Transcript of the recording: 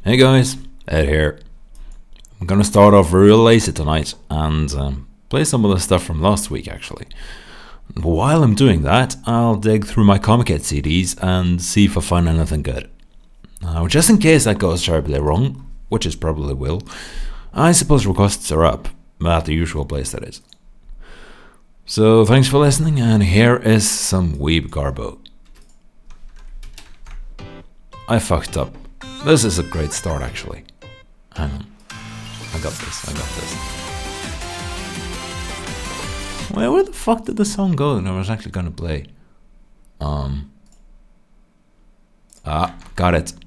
Hey guys, Ed here. I'm gonna start off real lazy tonight and play some of the stuff from last week actually. While I'm doing that, I'll dig through my Comic Kid CDs and see if I find anything good. Now, just in case that goes terribly wrong, which it probably will, I suppose requests are up, at the usual place that is. So thanks for listening, and here is some Weeb Garbo. I fucked up. This is a great start actually. Hang on. I got this. Wait, where the fuck did the song go that I was actually gonna play? Got it.